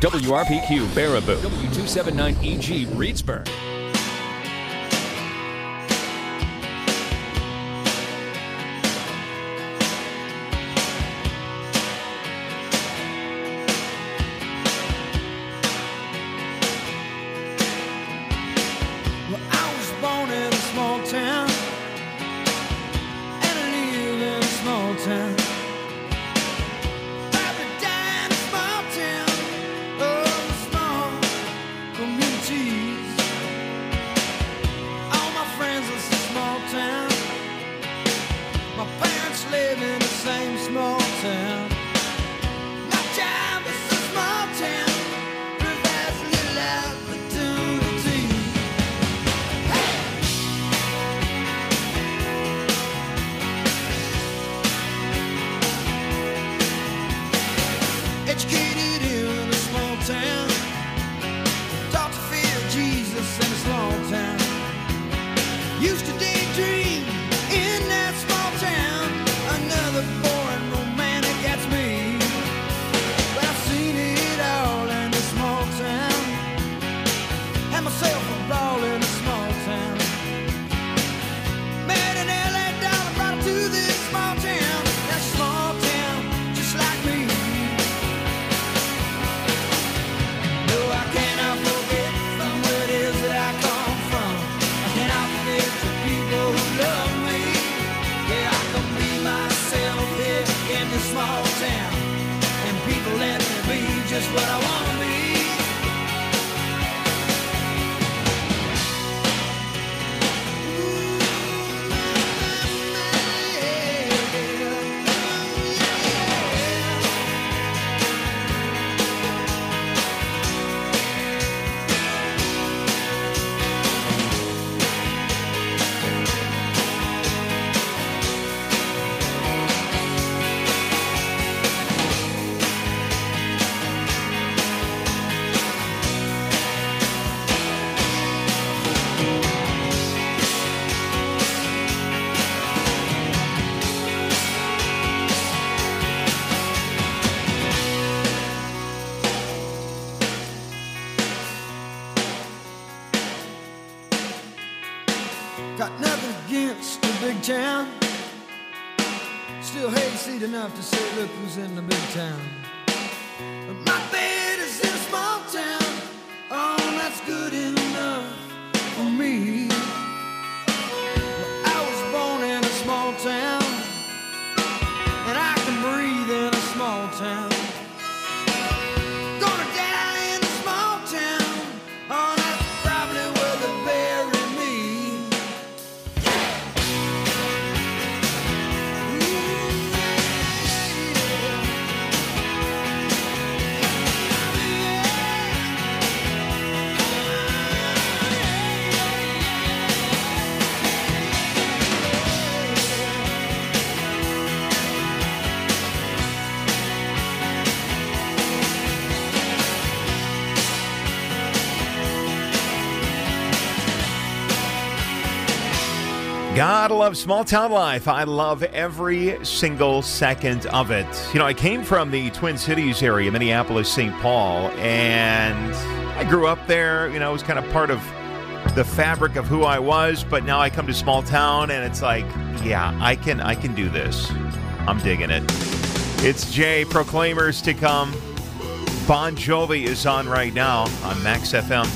WRPQ Baraboo, W279EG Reedsburg. Got nothing against the big town. Still hate seat enough to say, look who's in the big town. But my bed is in a small town. Oh, that's good enough for me. Well, I was born in a small town, and I can breathe in a small town. Gonna die in a small town. Oh, that's probably where they bury me. Gotta love small town life. I love every single second of it. You know, I came from the Twin Cities area, Minneapolis, St. Paul, and I grew up there. You know, it was kind of part of the fabric of who I was, but now I come to small town, and it's like, yeah, I can do this. I'm digging it. It's Jay, Proclaimers to come. Bon Jovi is on right now on Max FM.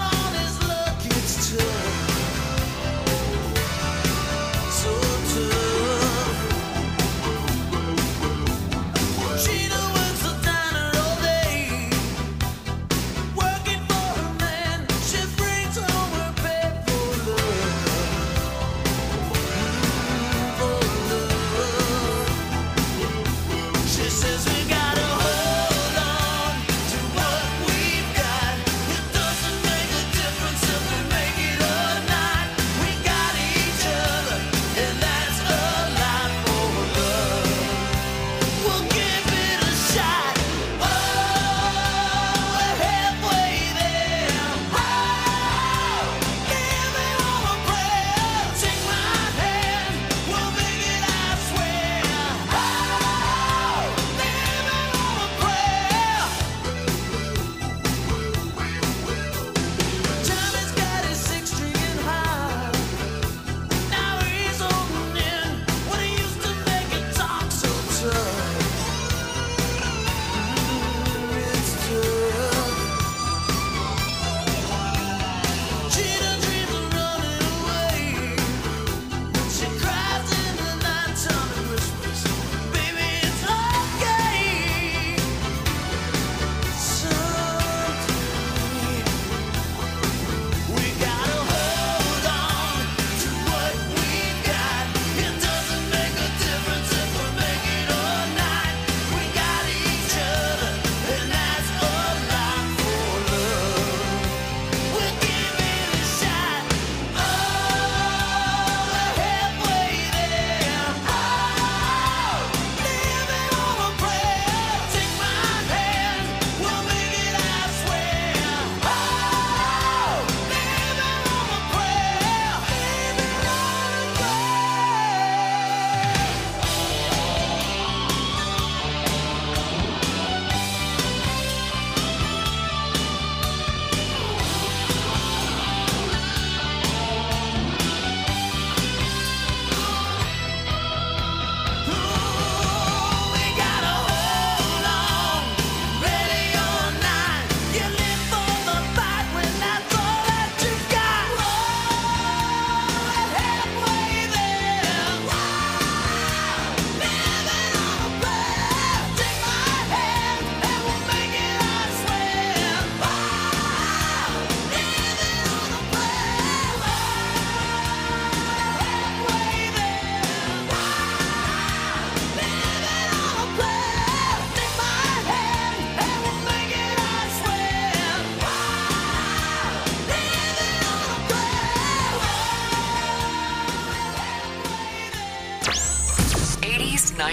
So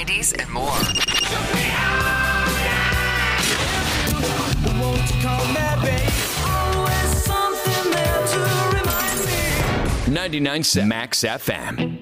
90s, and more. Won't you call me, babe? Always something there to remind me. 99.7 Max FM.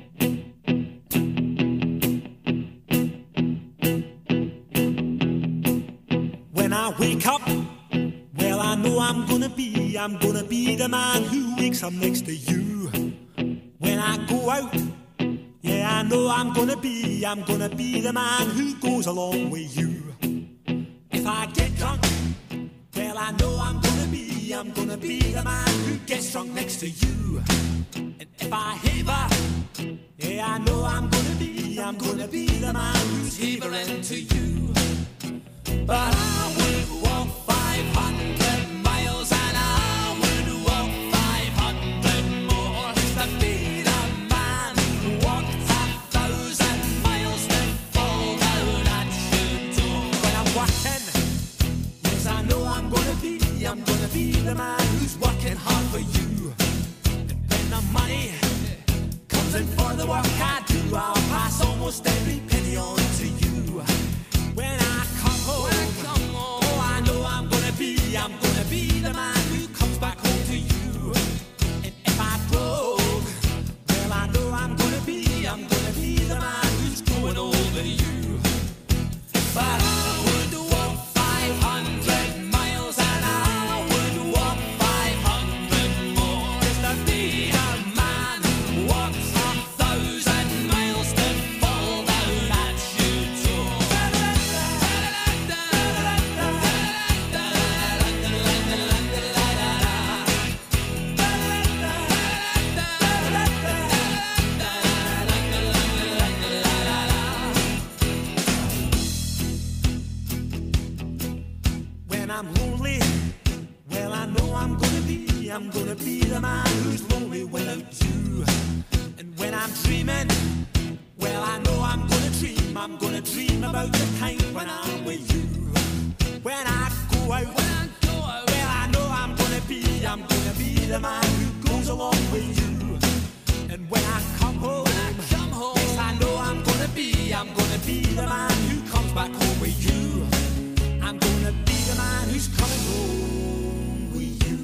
When I wake up, well, I know I'm gonna be the man who wakes up next to you. When I go out, yeah, I know I'm gonna be the man who goes along with you. If I get drunk, well, I know I'm gonna be the man who gets drunk next to you. And if I haver, yeah, I know I'm gonna be the man who's havering to you. But I would walk 500 miles and I would walk 500 more just to be the man who walked 1,000 miles to fall down at your door. When I'm working, yes, I know I'm gonna be the man who's working hard for you. And when the money comes in for the work I do, I'll pass almost every penny on to you. When I come home, oh, I know I'm gonna be the man who comes back home to you. And if I broke, well, I know I'm gonna be the man who's growing over you. But I would walk 500 miles and I would walk 500 more just to be the man who walks 1,000 miles to fall down at your door. When I'm lonely, well, I know I'm gonna be the man who's lonely without you. And when I'm dreaming, well, I know I'm gonna dream about the time when I'm with you. When I go out, well, I know I'm gonna be the man who goes along with you. And when I come home, yes, I know I'm gonna be the man who comes back home with you. I'm gonna be the man who's coming home with you.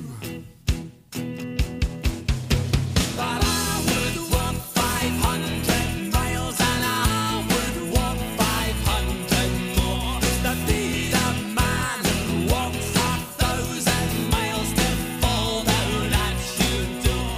But I would walk 500 miles and I would walk 500 more just to be the man who walks 1,000 miles to fall down at your door.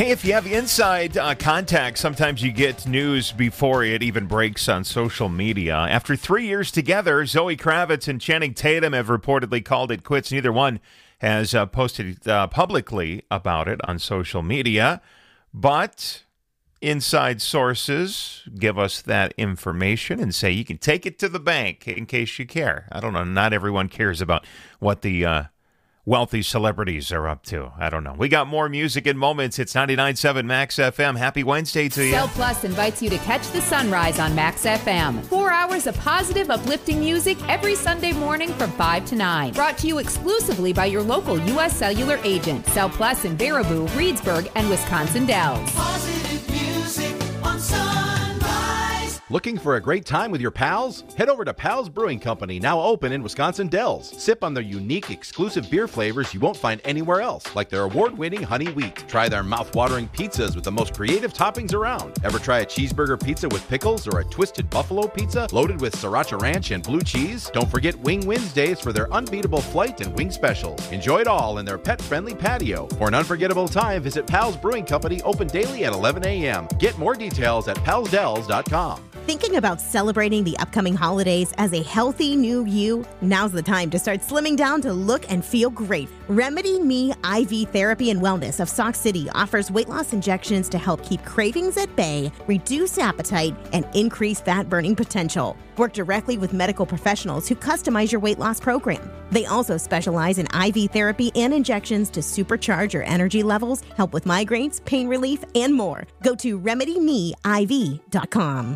Hey, if you have inside contact, sometimes you get news before it even breaks on social media. After 3 years together, Zoe Kravitz and Channing Tatum have reportedly called it quits. Neither one has posted publicly about it on social media, but inside sources give us that information and say you can take it to the bank in case you care. I don't know. Not everyone cares about what the wealthy celebrities are up to. I don't know. We got more music in moments. It's 99.7 Max FM. Happy Wednesday to you. Cell Plus invites you to catch the sunrise on Max FM. 4 hours of positive, uplifting music every Sunday morning from 5 to 9. Brought to you exclusively by your local U.S. Cellular agent. Cell Plus in Baraboo, Reedsburg, and Wisconsin Dells. Positive music on Sunrise. Looking for a great time with your pals? Head over to Pals Brewing Company, now open in Wisconsin Dells. Sip on their unique, exclusive beer flavors you won't find anywhere else, like their award-winning honey wheat. Try their mouth-watering pizzas with the most creative toppings around. Ever try a cheeseburger pizza with pickles or a twisted buffalo pizza loaded with sriracha ranch and blue cheese? Don't forget Wing Wednesdays for their unbeatable flight and wing specials. Enjoy it all in their pet-friendly patio. For an unforgettable time, visit Pals Brewing Company, open daily at 11 a.m. Get more details at palsdells.com. Thinking about celebrating the upcoming holidays as a healthy new you? Now's the time to start slimming down to look and feel great. Remedy Me IV Therapy and Wellness of Sauk City offers weight loss injections to help keep cravings at bay, reduce appetite, and increase fat burning potential. Work directly with medical professionals who customize your weight loss program. They also specialize in IV therapy and injections to supercharge your energy levels, help with migraines, pain relief, and more. Go to RemedyMeIV.com.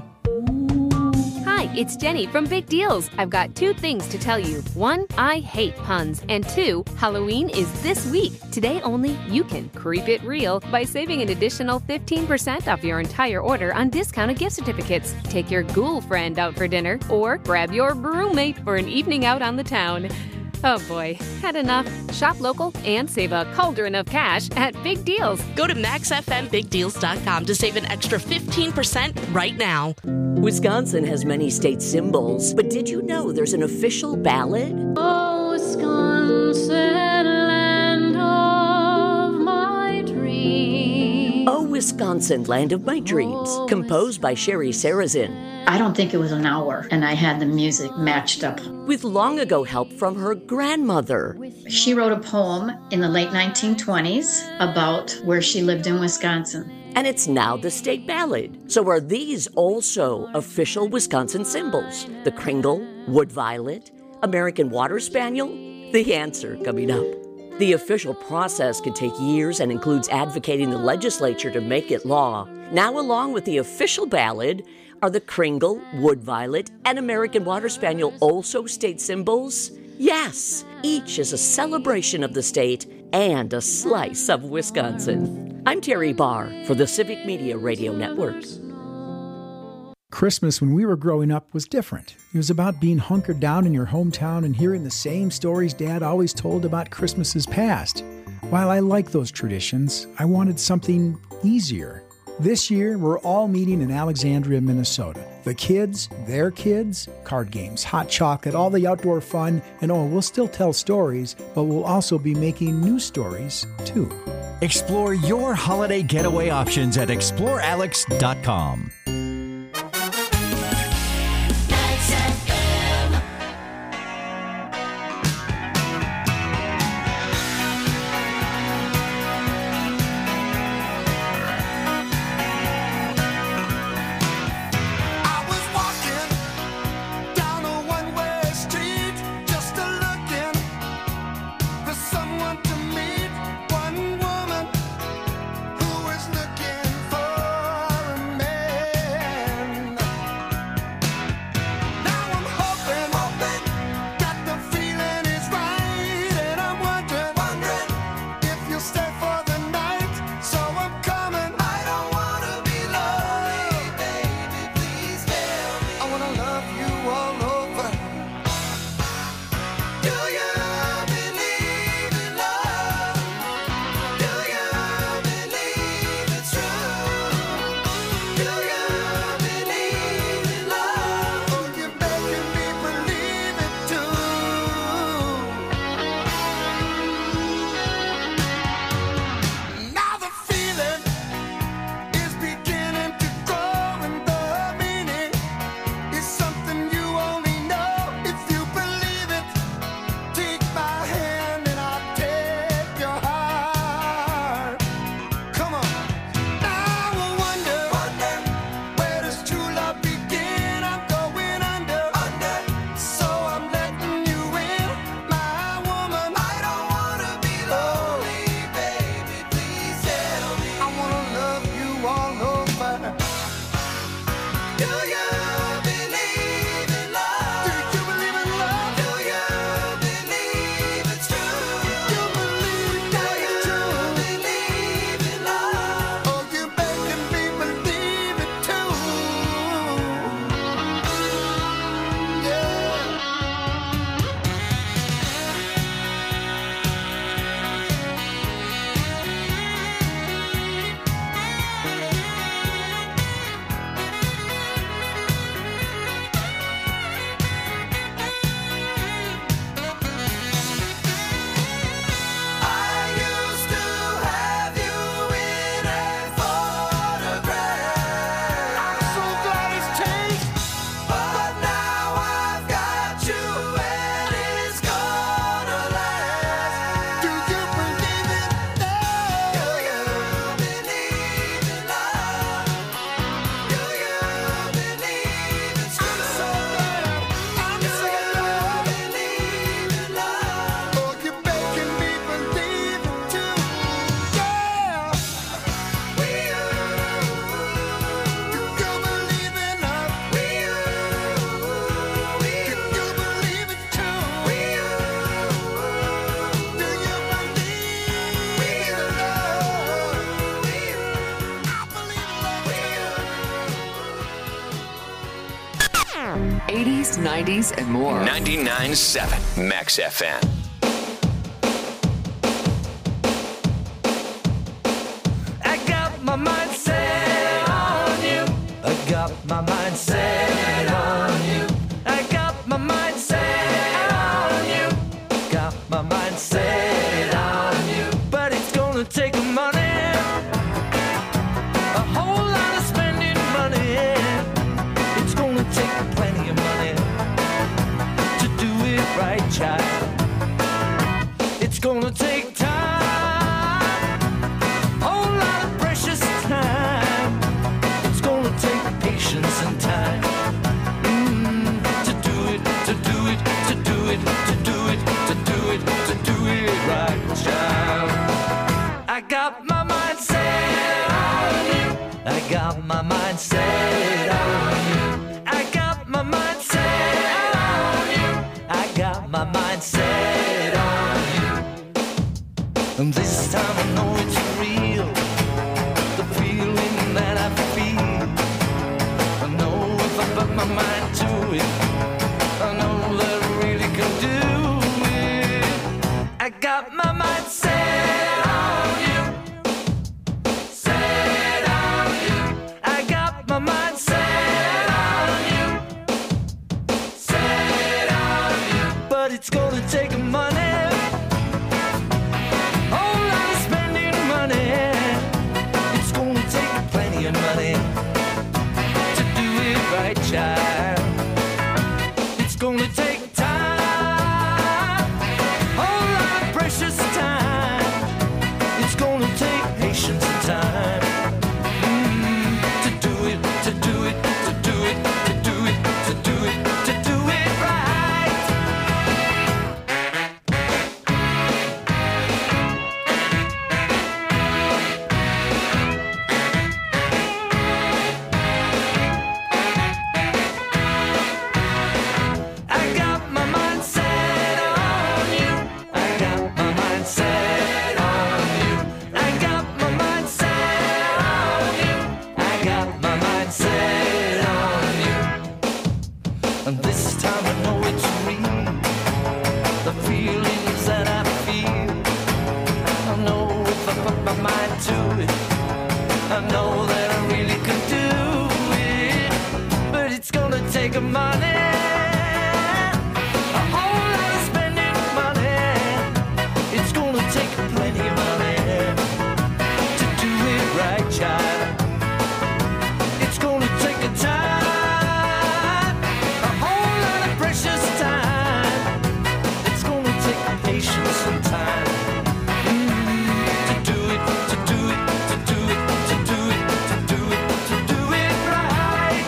Hi, it's Jenny from Big Deals. I've got 2 things to tell you. 1, I hate puns. And 2, Halloween is this week. Today only, you can creep it real by saving an additional 15% off your entire order on discounted gift certificates. Take your ghoul friend out for dinner or grab your roommate for an evening out on the town. Oh boy, had enough? Shop local and save a cauldron of cash at Big Deals. Go to MaxFMBigDeals.com to save an extra 15% right now. Wisconsin has many state symbols, but did you know there's an official ballad? Oh, Wisconsin, land of my dreams. Oh, Wisconsin, land of my dreams, composed by Sherry Sarazin. I don't think it was an hour, and I had the music matched up. With long ago help from her grandmother. She wrote a poem in the late 1920s about where she lived in Wisconsin. And it's now the state ballad. So are these also official Wisconsin symbols? The kringle, wood violet, American water spaniel? The answer coming up. The official process can take years and includes advocating the legislature to make it law. Now, along with the official ballad, are the kringle, wood violet, and American water spaniel also state symbols? Yes, each is a celebration of the state and a slice of Wisconsin. I'm Terry Barr for the Civic Media Radio Network. Christmas when we were growing up was different. It was about being hunkered down in your hometown and hearing the same stories Dad always told about Christmases past. While I like those traditions, I wanted something easier. This year, we're all meeting in Alexandria, Minnesota. The kids, their kids, card games, hot chocolate, all the outdoor fun, and we'll still tell stories, but we'll also be making new stories, too. Explore your holiday getaway options at explorealex.com. 80s, 90s, and more. 99.7 Max FM. I got my mind set on you. I got my mind set on you. I got my mind set on you. Got my mind set on you. But it's gonna take money, a whole lot of spending money. It's gonna take plenty of money to do it right, child. It's gonna take time, whole lot of precious time. It's gonna take patience and time to do it, to do it, to do it, to do it, to do it, to do it right, child. I got my mind set on you. I got my mind set on you. I got my mind set on you. I got my mind set on you. And this time I know it's real, the feeling that I feel. I know if I put my mind to it, I know that I really can do it. I got my mind set on you. Set on you. I got my mind set on you. Set on you. But it's gonna take money, whole lot of spending money. It's gonna take plenty of money to do it right, child. It's gonna take time, whole lot of precious time. It's gonna take patience and time to do it, to do it, to do it, to do it, to do it, to do it right. I got my mind set on you. I got my mind set on you. I got my mind set on you. I got my mind set on you. And this time I know it's real, the feelings that I feel. I know if I put my mind to it, I know that I really can do it. But it's gonna take money, a whole lot of spending money. It's gonna take plenty of money to do it right, child. It's gonna take a time, a whole lot of precious time. It's gonna take patience and time to do it, to do it, to do it, to do it, to do it, to do it right.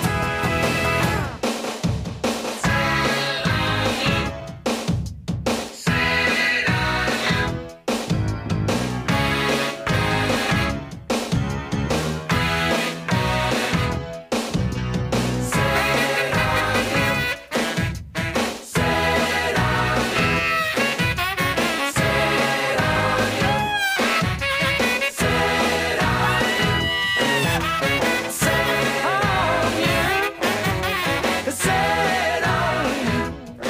Set on you.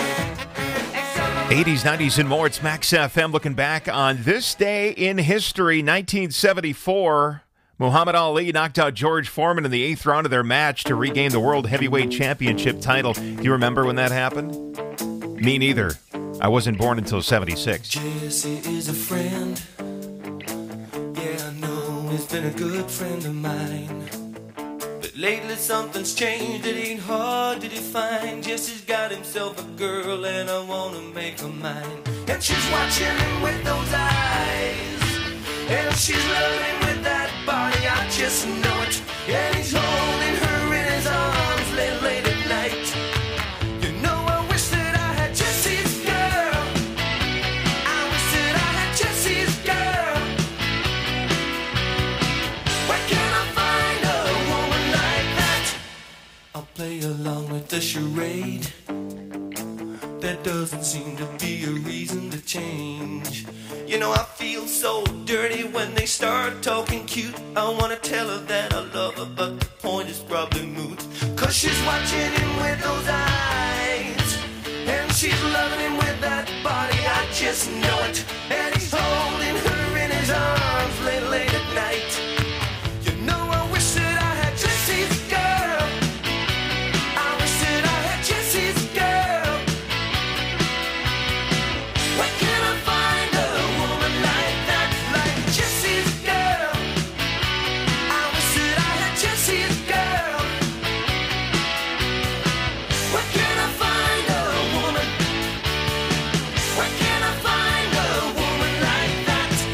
80s, 90s, and more. It's Max FM looking back on this day in history, 1974. Muhammad Ali knocked out George Foreman in the 8th round of their match to regain the World Heavyweight Championship title. Do you remember when that happened? Me neither. I wasn't born until 76. Jesse is a friend. Yeah, I know he's been a good friend of mine. But lately something's changed. It ain't hard to define. Jesse's got himself a girl and I wanna make her mine. And she's watching him with those eyes, and she's loving him with that body. I just know it. And he's holding her in his arms late at night. You know I wish that I had Jesse's girl. I wish that I had Jesse's girl. Where can I find a woman like that? I'll play along with the charade. there doesn't seem to be a reason to change. You know, I feel so dirty when they start talking cute. I wanna tell her that I love her, but the point is probably moot. Cause she's watching him with those eyes, and she's loving him with that body, I just know it. And he's holding her in his arms late at night. You know, I wish that I had Jesse's girl. I wish that I had Jesse's girl. Where can I find a woman like that, like Jesse's girl? I wish that I had Jesse's girl. Where can I find a woman? Where can I find a woman like that?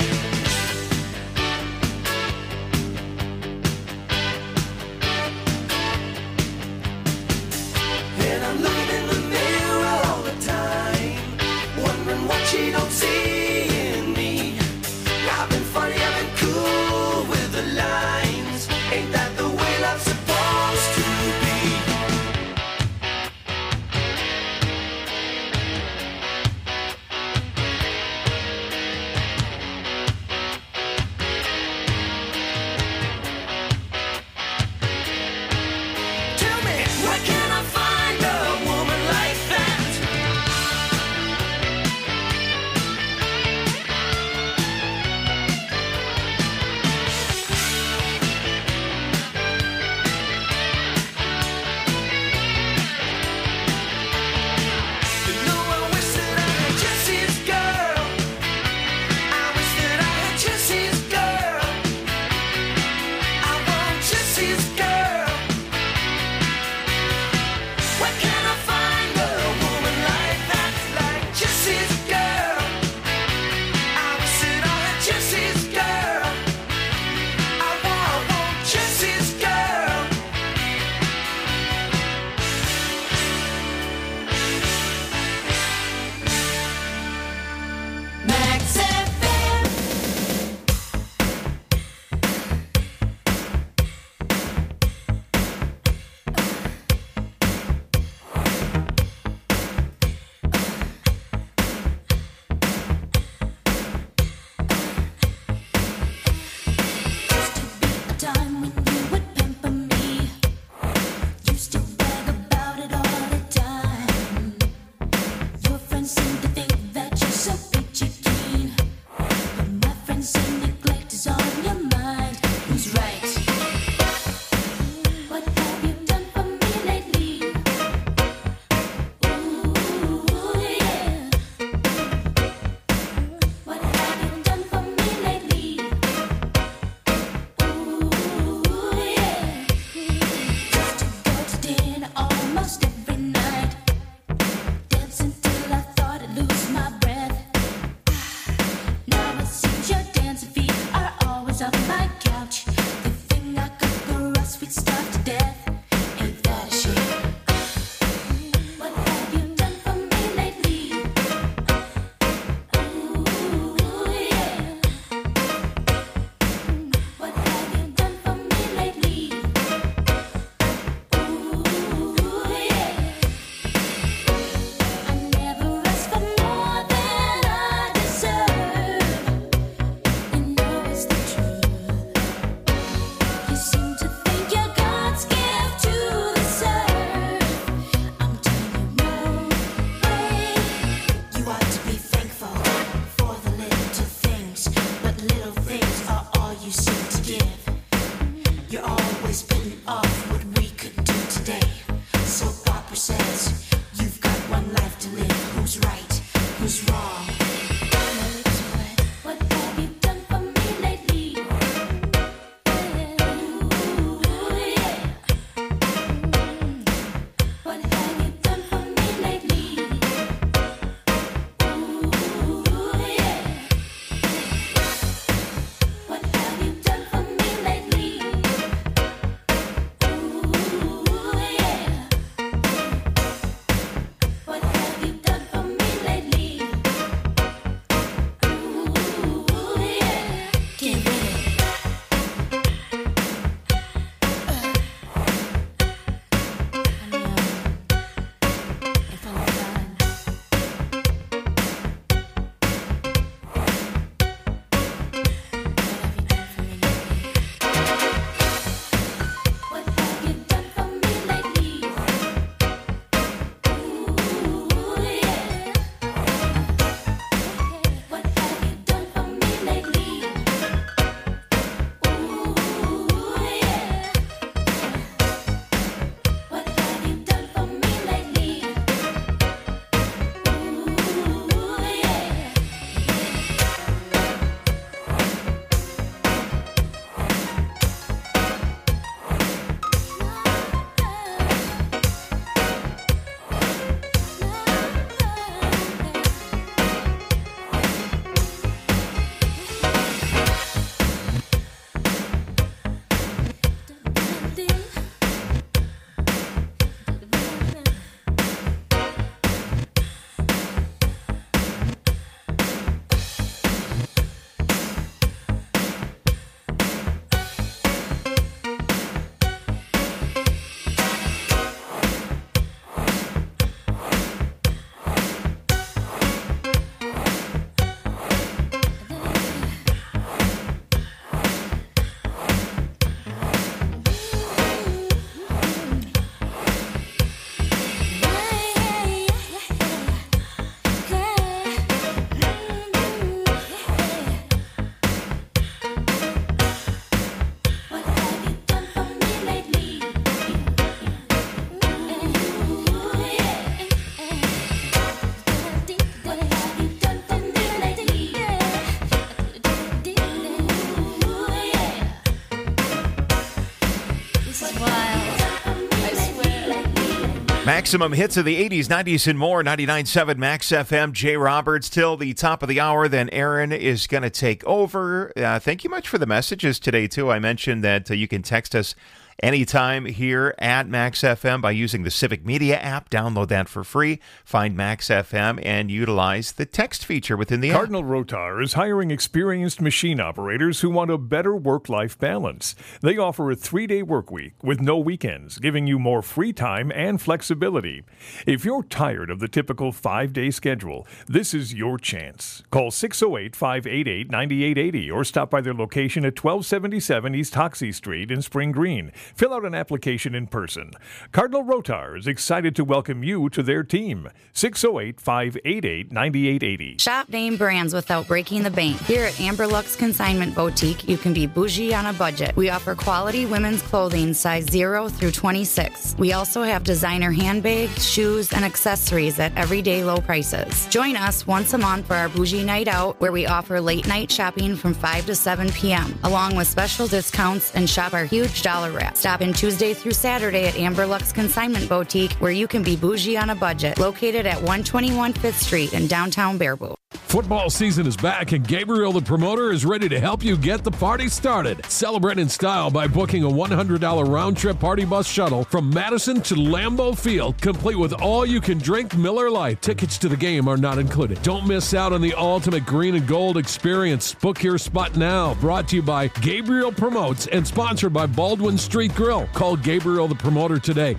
Maximum hits of the 80s, 90s, and more. 99.7 Max FM. Jay Roberts till the top of the hour. Then Aaron is going to take over. Thank you much for the messages today, too. I mentioned that you can text us anytime here at Max FM by using the Civic Media app. Download that for free. Find Max FM and utilize the text feature within the app. Cardinal Rotar is hiring experienced machine operators who want a better work-life balance. They offer a 3-day work week with no weekends, giving you more free time and flexibility. If you're tired of the typical 5-day schedule, this is your chance. Call 608-588-9880 or stop by their location at 1277 East Hoxie Street in Spring Green. Fill out an application in person. Cardinal Rotar is excited to welcome you to their team. 608-588-9880. Shop name brands without breaking the bank. Here at Amberlux Consignment Boutique, you can be bougie on a budget. We offer quality women's clothing size 0 through 26. We also have designer handbags, shoes, and accessories at everyday low prices. Join us once a month for our Bougie Night Out, where we offer late night shopping from 5 to 7 p.m., along with special discounts, and shop our huge dollar wrap. Stop in Tuesday through Saturday at Amberlux Consignment Boutique, where you can be bougie on a budget, located at 121 5th Street in downtown Baraboo. Football season is back, and Gabriel the Promoter is ready to help you get the party started. Celebrate in style by booking a $100 round-trip party bus shuttle from Madison to Lambeau Field, complete with all-you-can-drink Miller Lite. Tickets to the game are not included. Don't miss out on the ultimate green and gold experience. Book your spot now. Brought to you by Gabriel Promotes and sponsored by Baldwin Street Grill. Call Gabriel the Promoter today,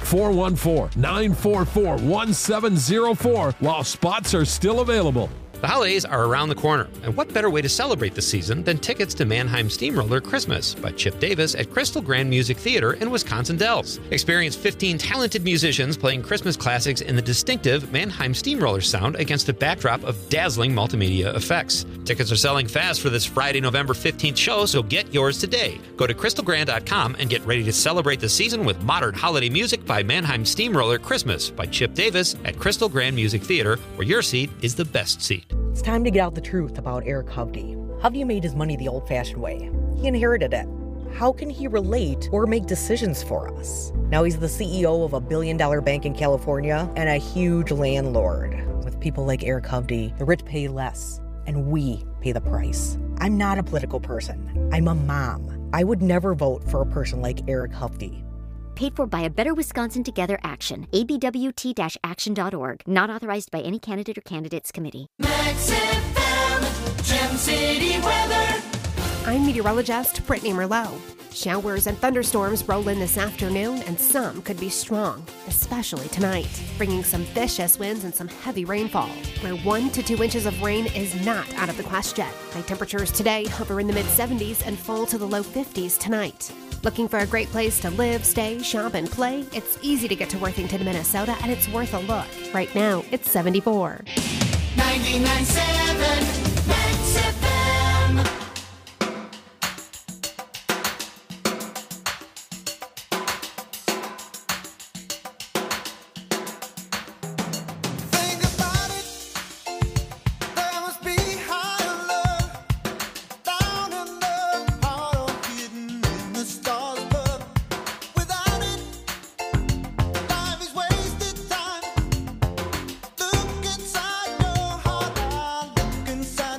414-944-1704, while spots are still available. The holidays are around the corner, and what better way to celebrate the season than tickets to Mannheim Steamroller Christmas by Chip Davis at Crystal Grand Music Theater in Wisconsin Dells. Experience 15 talented musicians playing Christmas classics in the distinctive Mannheim Steamroller sound against a backdrop of dazzling multimedia effects. Tickets are selling fast for this Friday, November 15th show, so get yours today. Go to crystalgrand.com and get ready to celebrate the season with modern holiday music by Mannheim Steamroller Christmas by Chip Davis at Crystal Grand Music Theater, where your seat is the best seat. It's time to get out the truth about Eric Hovde. Hovde made his money the old-fashioned way. He inherited it. How can he relate or make decisions for us? Now he's the CEO of a billion-dollar bank in California and a huge landlord. With people like Eric Hovde, the rich pay less, and we pay the price. I'm not a political person. I'm a mom. I would never vote for a person like Eric Hovde. Paid for by a Better Wisconsin Together Action. abwt-action.org. Not authorized by any candidate or candidates committee. Max FM, Gem City weather. I'm meteorologist Brittany Merlot. Showers and thunderstorms roll in this afternoon, and some could be strong, especially tonight, bringing some vicious winds and some heavy rainfall, where 1 to 2 inches of rain is not out of the question. High temperatures today hover in the mid-70s and fall to the low 50s tonight. Looking for a great place to live, stay, shop, and play? It's easy to get to Worthington, Minnesota, and it's worth a look. Right now, it's 74. 99.7 Max FM. Inside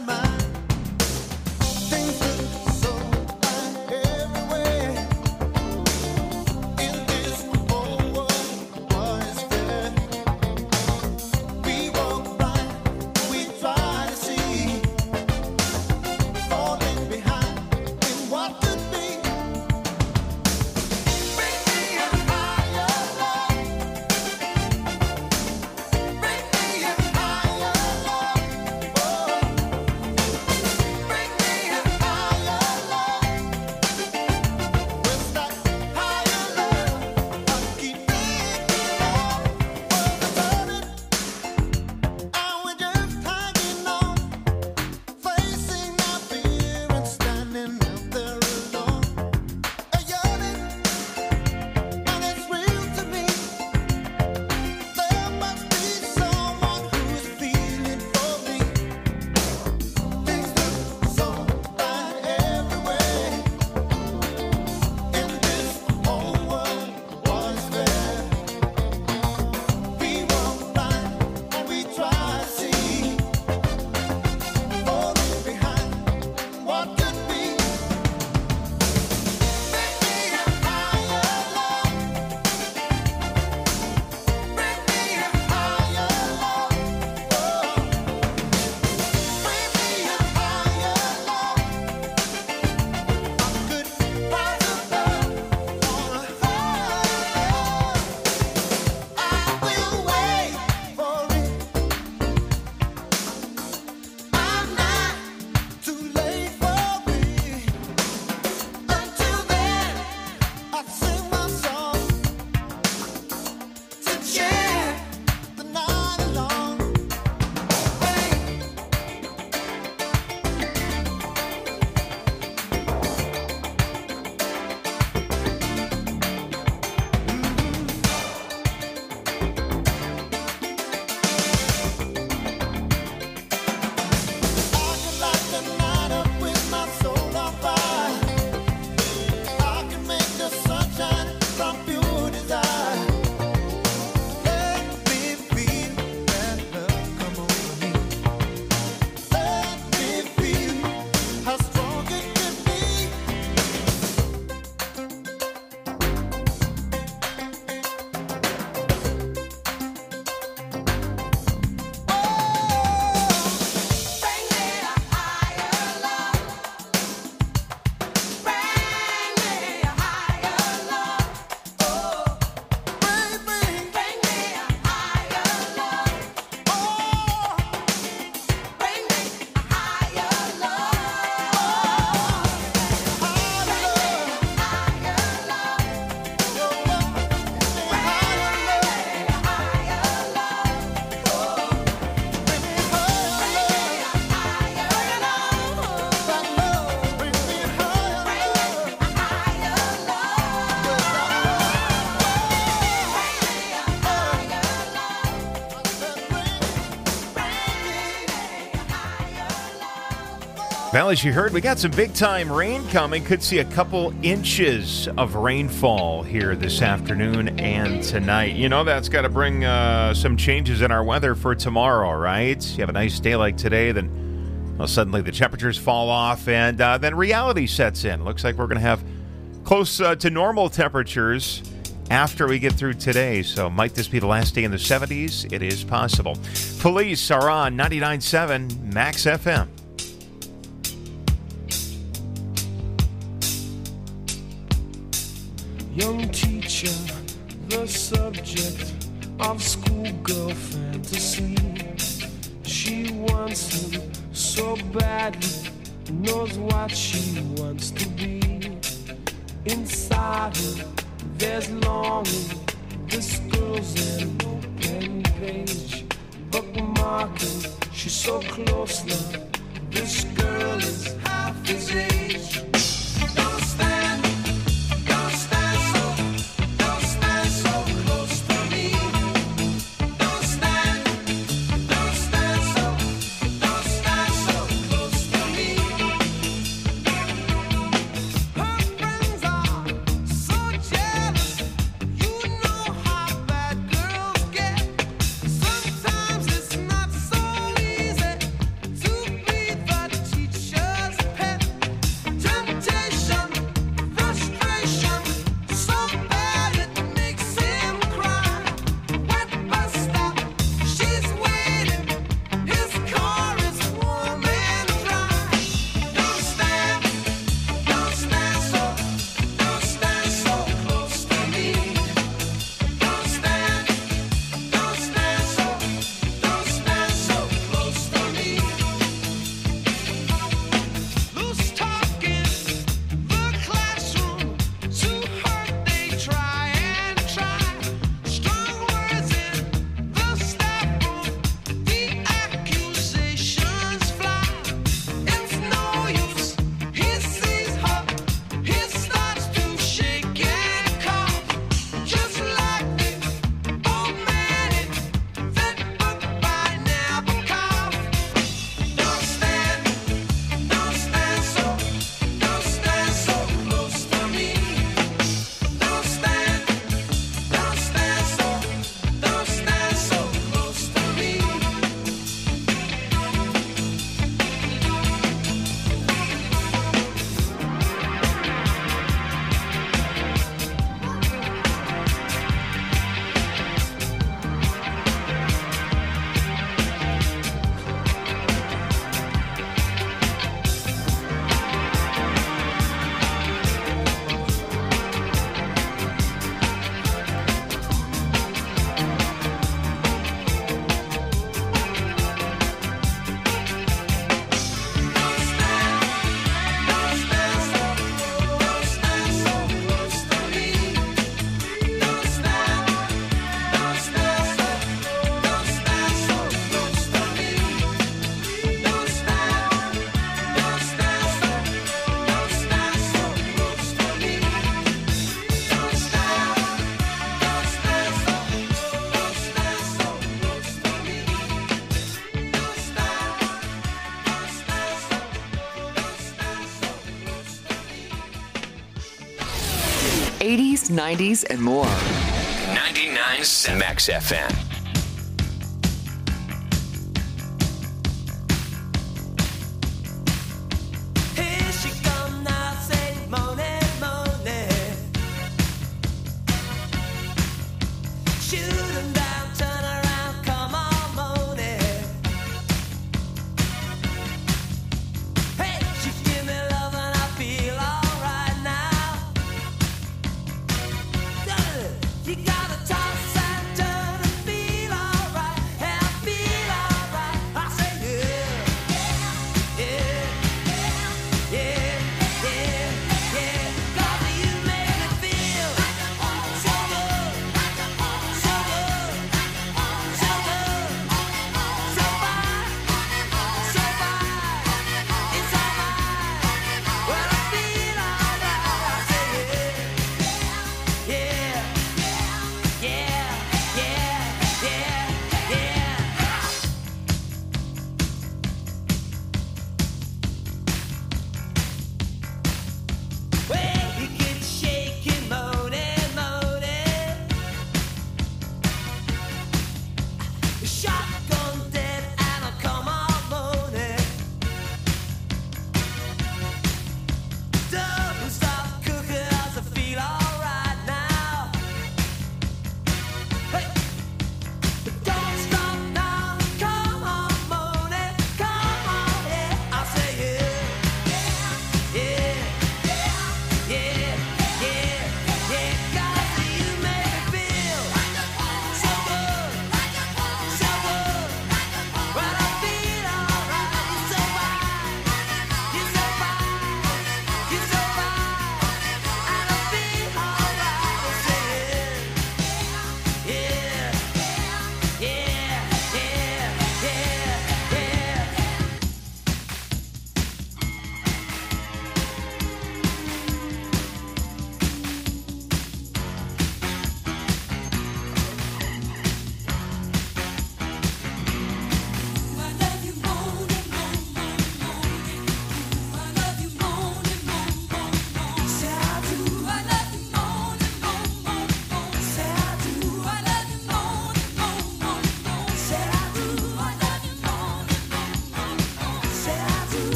Well, as you heard, we got some big-time rain coming. Could see a couple inches of rainfall here this afternoon and tonight. You know, that's got to bring some changes in our weather for tomorrow, right? You have a nice day like today, then suddenly the temperatures fall off, and then reality sets in. Looks like we're going to have close to normal temperatures after we get through today. So might this be the last day in the 70s? It is possible. Police are on 99.7 Max FM. Young teacher, the subject of schoolgirl fantasy. She wants him so badly, knows what she wants to be. Inside her, there's longing. This girl's an open page, bookmarking. She's so close now. This girl is half his age. Don't stand. '80s, '90s, and more. 99.7 Max FM. You gotta toss and turn and feel.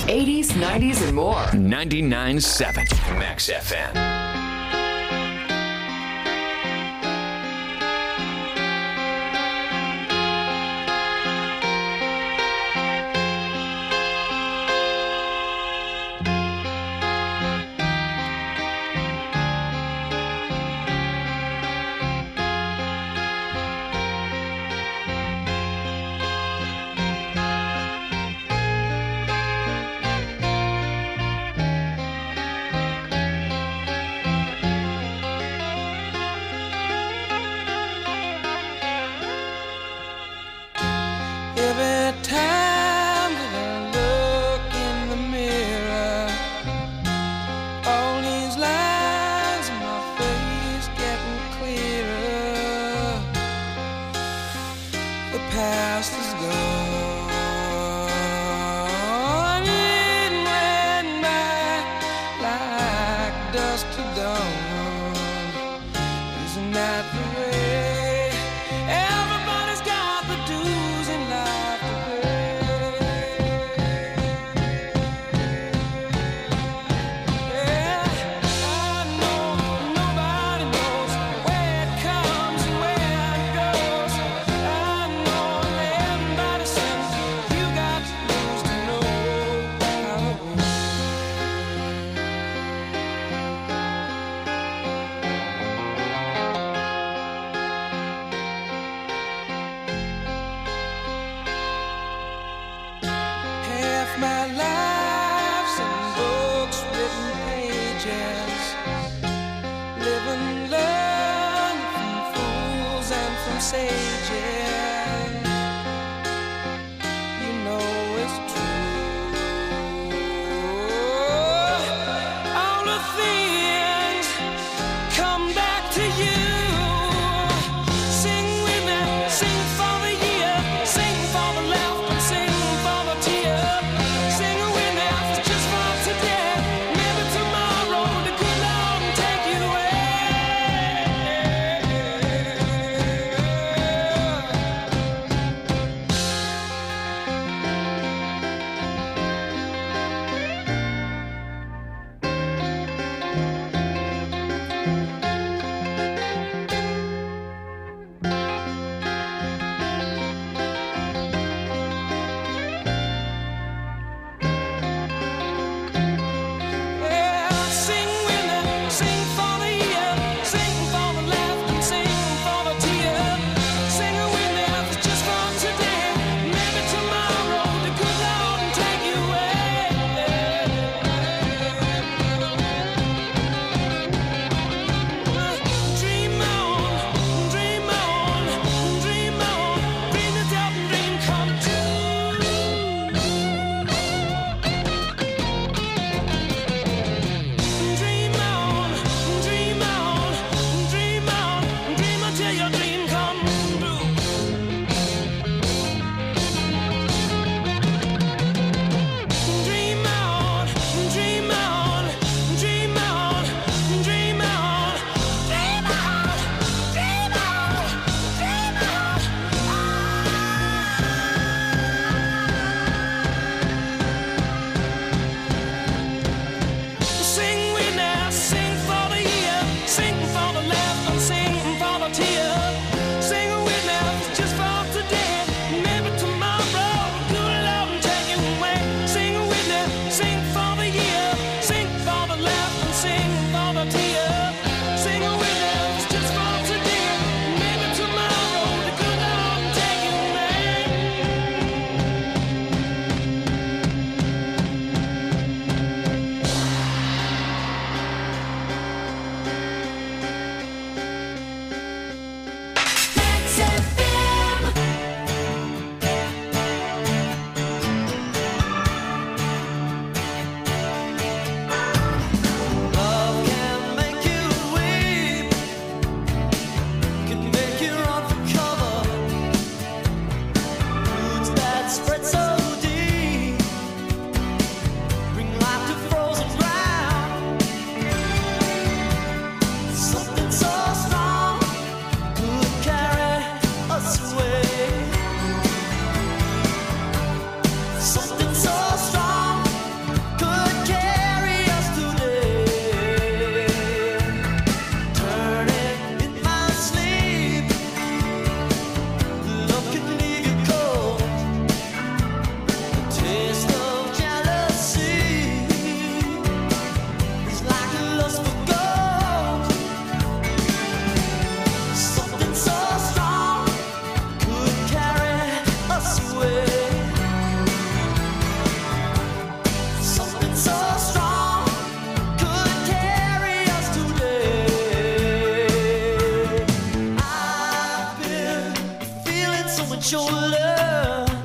80s, 90s, and more. 99.7 Max FM. Every time that I look in the mirror, all these lines in my face getting clearer. The past is gone. It went by like dusk to dawn. Isn't that the way? Everybody's got the dues in life to pay. Yeah, I know nobody knows where it comes and where it goes. I know everybody says you got to lose to know how to win. Half my life's in books, written pages, live and learn from fools and from sages. You know it's true. All the things come back to you. Sing with me, sing for the year, sing for the laughter, sing for the tear. Sing with me, just for today. Maybe tomorrow the good Lord will take you away. want your love.